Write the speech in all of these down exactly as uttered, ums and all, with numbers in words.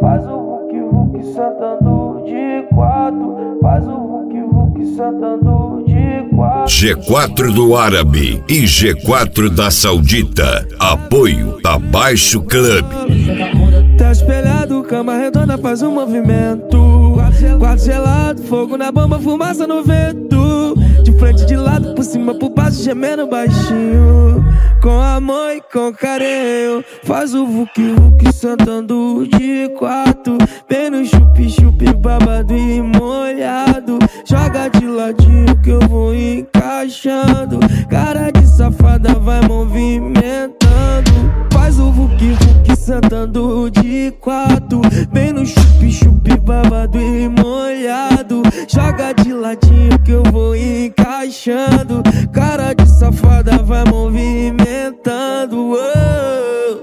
faz o vuki vuki sentando de quatro, faz o vuki vuki sentando de quatro. G quatro do Árabe e G quatro da Saudita. Apoio Abaixo Club. Tá espelhado, cama redonda faz um movimento. Quarto gelado, fogo na bomba, fumaça no vento. De frente, de lado, por cima, por baixo, gemendo baixinho. Com amor e com carinho, faz o vuki vuki sentando de quatro. Vem no chupi chupi babado e molhado. Joga de ladinho que eu vou encaixando. Cara de safada vai movimentando. Faz o vuki vuki sentando de quatro. Vem no chupi chupi babado e molhado. Joga de ladinho que eu vou encaixando. Cara de safada vai movimentando. Oh.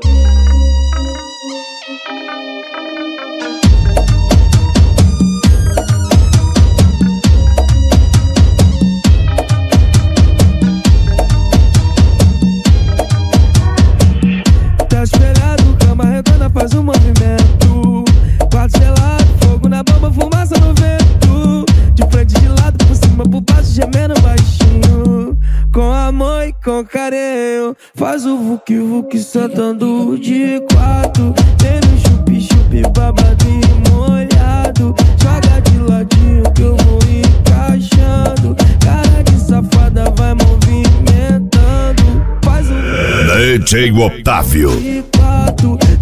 Tá espelhado, cama redonda faz um movimento. Quarto gelado, fogo na bomba, fumaça no vento. De frente, de lado, por cima, por baixo, gemendo baixinho. Com amor e com carinho, faz o vuki vuki sentando de quatro. Vem no chupi chupi babado e molhado. Joga de ladinho que eu vou encaixando. Cara de safada vai movimentando. Faz o D J Otávio. de quatro.